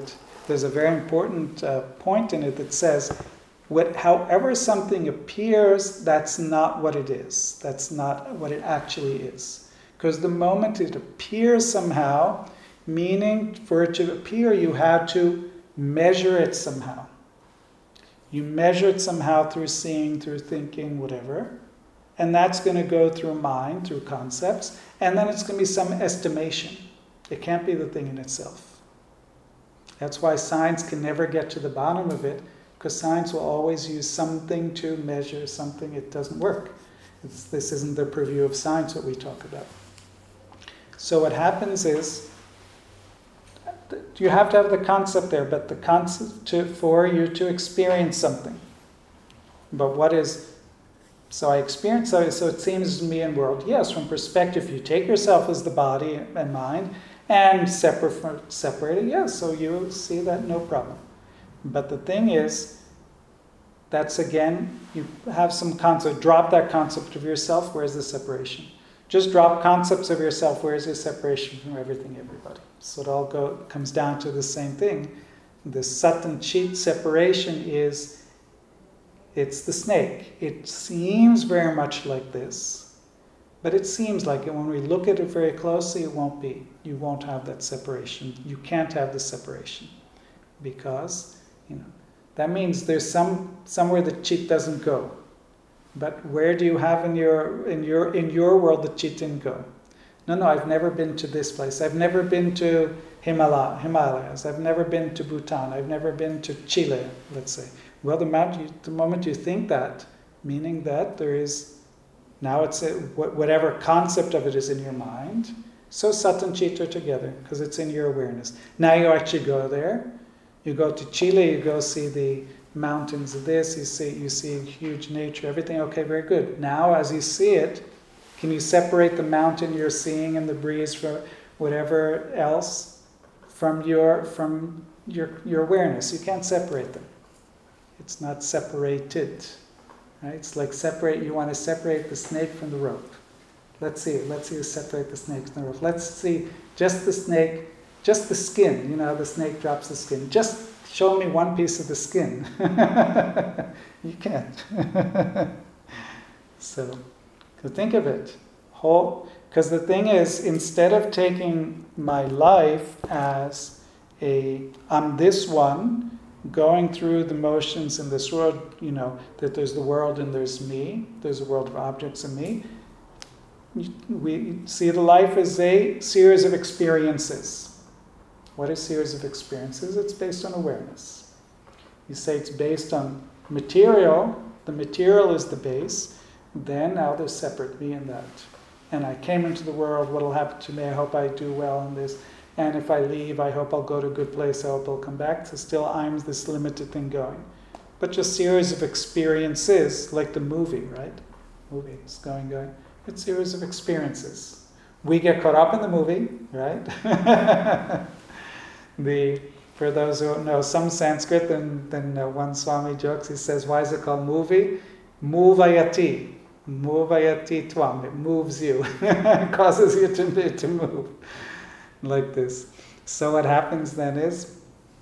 there's a very important point in it that says, however something appears, that's not what it is. That's not what it actually is. Because the moment it appears somehow, meaning for it to appear, you have to measure it somehow. You measure it somehow through seeing, through thinking, whatever. And that's going to go through mind, through concepts. And then it's going to be some estimation. It can't be the thing in itself. That's why science can never get to the bottom of it, because science will always use something to measure something. It doesn't work. This isn't the purview of science, what we talk about. So what happens is, you have to have the concept there, but the concept for you to experience something. But what is... So I experience, so it seems to me in world, yes, from perspective, you take yourself as the body and mind, and separate it, yes, so you see that, no problem. But the thing is, that's again, you have some concept, drop that concept of yourself, where's the separation? Just drop concepts of yourself, where's your separation from everything, everybody? So it all comes down to the same thing. The Sat and Chit separation is, it's the snake. It seems very much like this, but it seems like it. When we look at it very closely, it won't be. You won't have that separation. You can't have the separation because, that means there's somewhere the chit doesn't go. But where do you have in your world the chit didn't go? No, I've never been to this place. I've never been to Himalayas. I've never been to Bhutan. I've never been to Chile, let's say. Well, the moment you think that, meaning that there is, now it's whatever concept of it is in your mind, so Sat and Chit are together, because it's in your awareness. Now you actually go there, you go to Chile, you go see the mountains of this, you see huge nature, everything, okay, very good. Now as you see it, can you separate the mountain you're seeing and the breeze from whatever else from your awareness? You can't separate them. It's not separated, right? It's like you want to separate the snake from the rope. Let's see you separate the snake from the rope. Let's see just the snake, just the skin. You know how the snake drops the skin. Just show me one piece of the skin. You can't. So think of it. Because the thing is, instead of taking my life as I'm this one, going through the motions in this world, that there's the world and there's me, there's a world of objects and me. We see the life as a series of experiences. What is series of experiences? It's based on awareness. You say it's based on material, the material is the base, then now there's separate me and that. And I came into the world, what will happen to me? I hope I do well in this. And if I leave, I hope I'll go to a good place, I hope I'll come back. So still I'm this limited thing going. But just series of experiences, like the movie, right? Movie, it's going. It's series of experiences. We get caught up in the movie, right? For those who know some Sanskrit, then one Swami jokes, he says, why is it called movie? Movayati. Movayati tvam. It moves you. It causes you to move. Like this. So what happens then is,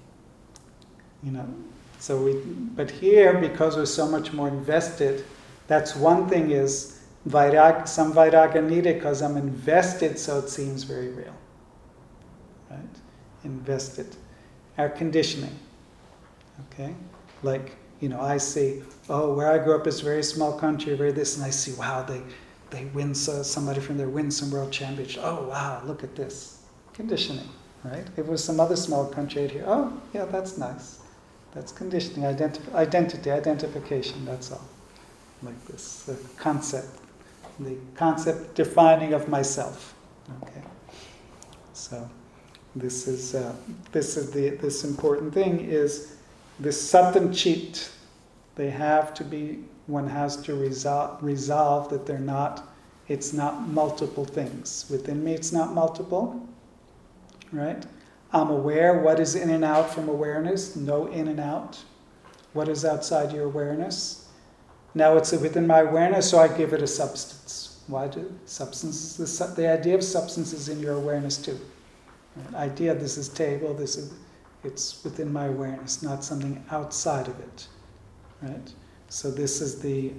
but here, because we're so much more invested, that's one thing is, some vairagya needed because I'm invested, so it seems very real. Right? Invested. Our conditioning. Okay? Like, I see, where I grew up is a very small country, very this, and I see, wow, they win, somebody from there wins some world championship. Oh, wow, look at this. Conditioning, right? If it was some other small country here, oh, yeah, that's nice. That's conditioning, identification, that's all. Like this, the concept defining of myself. Okay. So this important thing is this Sat and Chit. They have to be, one has to resolve that it's not multiple things. Within me it's not multiple. Right? I'm aware what is in and out from awareness, no in and out. What is outside your awareness? Now it's within my awareness, so I give it a substance. Why do substance? The idea of substance is in your awareness too. Right? Idea, this is table, this is It's within my awareness, not something outside of it, right? So this is the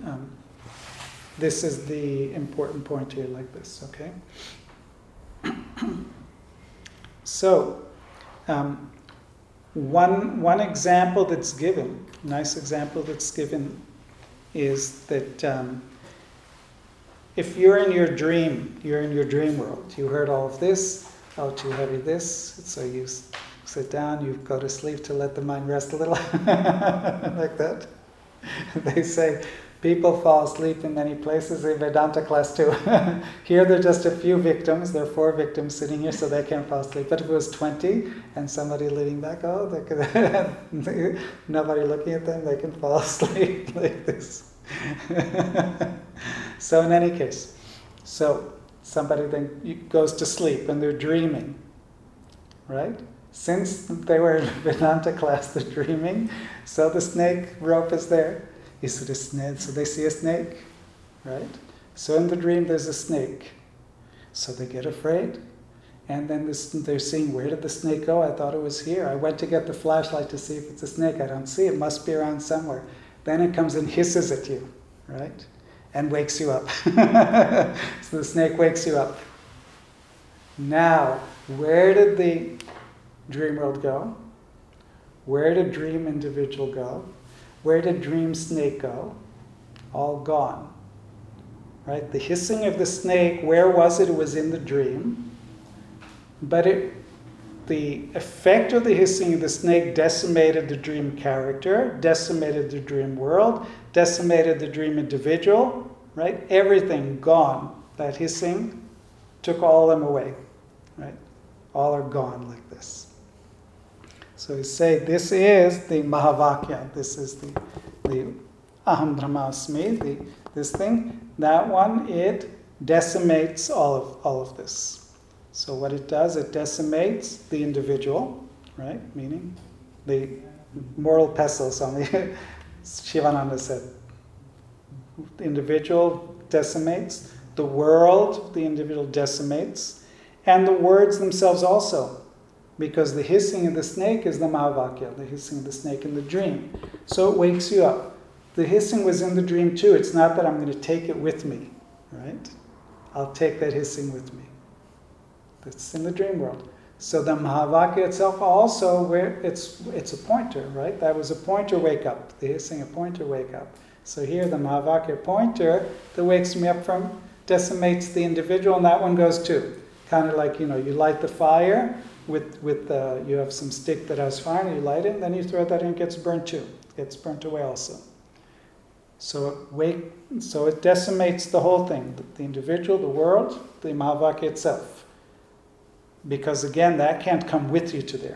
important point here, like this, okay? So, one example that's given, nice example that's given, is that if you're in your dream world, you heard all of this, oh, too heavy this, so you sit down, you go to sleep to let the mind rest a little, like that. They say people fall asleep in many places in Vedanta class too. Here there are just a few victims, there are 4 victims sitting here, so they can't fall asleep. But if it was 20 and somebody leaning back, oh, they could, nobody looking at them, they can fall asleep like this. So in any case, so somebody then goes to sleep and they're dreaming, right? Since they were in Vedanta class, they're dreaming, so the snake rope is there. You see the snake, so they see a snake, right? So in the dream there's a snake. So they get afraid, and then they're seeing, where did the snake go? I thought it was here. I went to get the flashlight to see if it's a snake. I don't see it. It must be around somewhere. Then it comes and hisses at you, right? And wakes you up. So the snake wakes you up. Now, where did the dream world go? Where did dream individual go? Where did dream snake go? All gone. Right? The hissing of the snake, where was it? It was in the dream. But the effect of the hissing of the snake decimated the dream character, decimated the dream world, decimated the dream individual, right? Everything gone. That hissing took all of them away, right? All are gone like this. So you say, this is the Mahavakya, this is the Aham Brahmasmi, this thing. That one, it decimates all of this. So what it does, it decimates the individual, right? Meaning the moral pestles on the Shivananda said. The individual decimates, the world, the individual decimates, and the words themselves also. Because the hissing of the snake is the Mahavakya, the hissing of the snake in the dream. So it wakes you up. The hissing was in the dream too. It's not that I'm going to take it with me, right? I'll take that hissing with me. That's in the dream world. So the Mahavakya itself also, where it's a pointer, right? That was a pointer wake up. The hissing, a pointer wake up. So here the Mahavakya pointer that wakes me up from decimates the individual, and that one goes too. Kind of like, you light the fire with you have some stick that has fire, and you light it, and then you throw that in, it gets burnt too. It gets burnt away also. So it decimates the whole thing, the individual, the world, the Mahavakya itself. Because again, that can't come with you to there.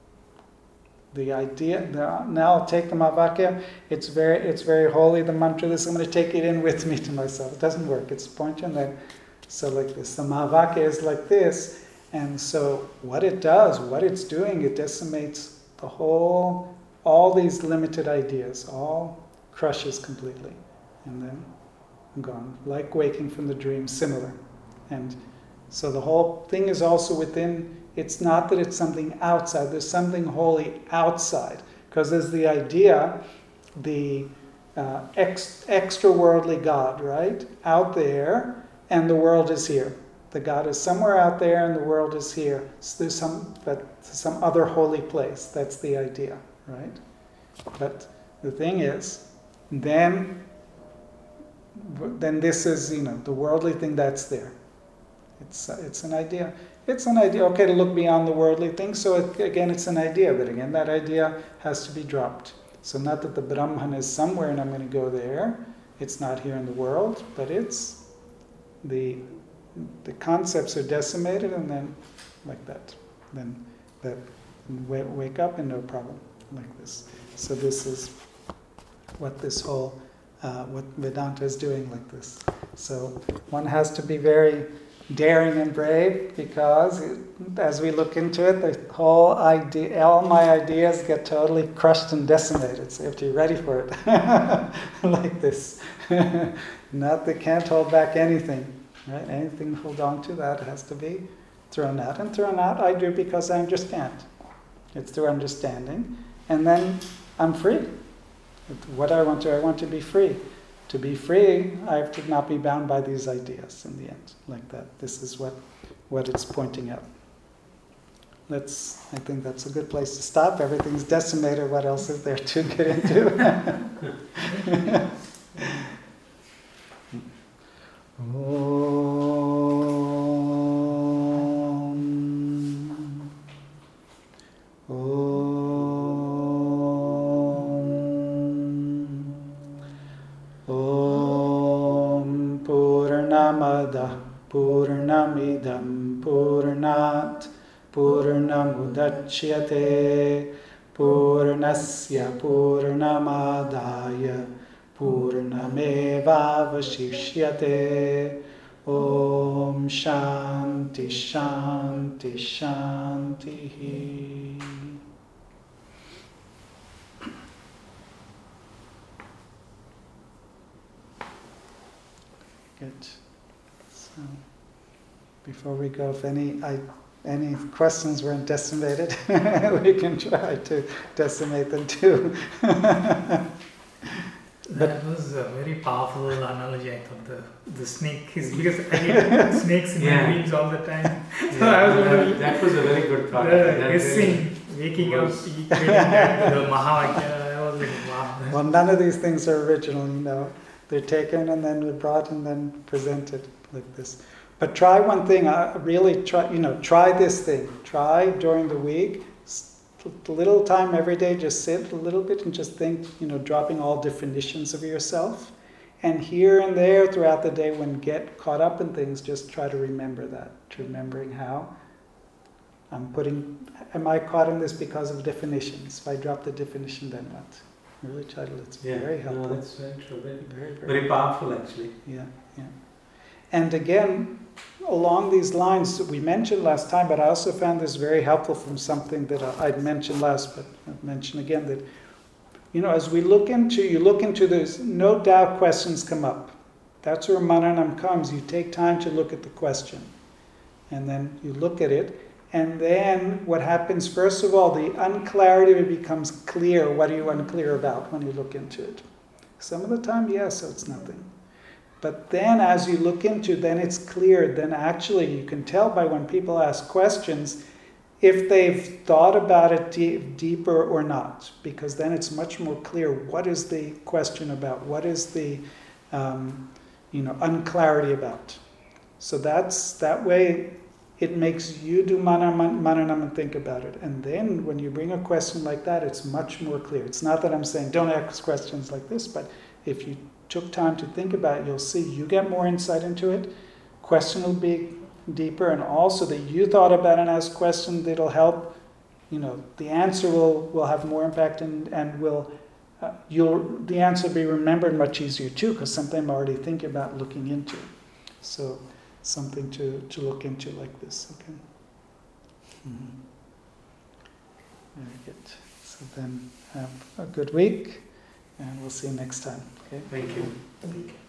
The idea, now I'll take the Mahavakya, it's very holy, the mantra, this, I'm going to take it in with me to myself. It doesn't work, it's pointing that, so like this. The Mahavakya is like this, and so what it does, what it's doing, it decimates the whole, all these limited ideas, all crushes completely, and then gone. Like waking from the dream, similar. And so the whole thing is also within, it's not that it's something outside, there's something holy outside. Because there's the idea, the extra-worldly God, right? Out there, and the world is here. The God is somewhere out there, and the world is here. So there's some other holy place. That's the idea, right? But the thing is, then this is, the worldly thing that's there. It's an idea. It's an idea, okay, to look beyond the worldly thing. So again, it's an idea. But again, that idea has to be dropped. So not that the Brahman is somewhere and I'm going to go there. It's not here in the world, but it's the concepts are decimated, and then like that. Then that wake up and no problem, like this. So this is what this whole, what Vedanta is doing like this. So one has to be very daring and brave, because as we look into it, the whole idea, all my ideas get totally crushed and decimated. So you have to be ready for it, like this. Not that can't hold back anything, right? Anything to hold on to, that has to be thrown out. And thrown out, I do because I understand. It's through understanding. And then I'm free. What I want to be free. To be free, I have to not be bound by these ideas in the end, like that. This is what it's pointing out. I think that's a good place to stop. Everything's decimated. What else is there to get into? Purnamada Purnamidam Purnat Purnamudachyate Purnasya Purnamadaya Purnamevavashishyate Om Shanti Shanti Shanti. Good. So, before we go, if any questions weren't decimated, we can try to decimate them too. That was a very powerful analogy. I thought the snake is, because I get snakes in my dreams all the time. So I was wondering, that was a very good thought. Hissing, waking up, eating the Mahavakya. I was like, wow. Well, none of these things are original, They're taken and then they're brought and then presented like this. But try one thing. Really try this thing. Try during the week. A little time every day, just sit a little bit and just think, dropping all definitions of yourself. And here and there throughout the day, when get caught up in things, just try to remember that. Remembering how am I caught in this because of definitions? If I drop the definition, then what? Really try to, it's very helpful. No, that's very true. Very Very powerful, actually. Yeah. And again, along these lines, we mentioned last time, but I also found this very helpful from something that I'd mentioned last, but I'll mention again that, as you look into this, no doubt questions come up. That's where Mananam comes. You take time to look at the question. And then you look at it. And then what happens, first of all, the unclarity becomes clear. What are you unclear about when you look into it? Some of the time, yes, so it's nothing. But then as you look into, then it's clear. Then actually you can tell by when people ask questions if they've thought about it deeper or not. Because then it's much more clear what is the question about, what is the unclarity about. So that way it makes you do mananam and think about it. And then when you bring a question like that, it's much more clear. It's not that I'm saying don't ask questions like this, but if you took time to think about it, you'll see you get more insight into it. Question will be deeper, and also that you thought about and asked questions that'll help. The answer will have more impact and will the answer will be remembered much easier too, because something I'm already thinking about looking into. So something to look into like this. Okay. Mm-hmm. Very good. So then have a good week. And we'll see you next time. Okay? Thank you.